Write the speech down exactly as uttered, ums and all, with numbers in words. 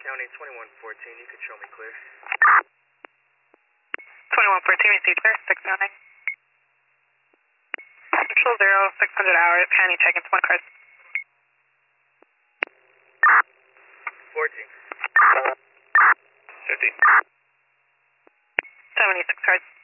County twenty-one fourteen, you can show me clear. twenty-one fourteen, receive clear, six nine. Central zero, six hundred hours, county check-in, one card. fourteen. fifty. seventy-six cards.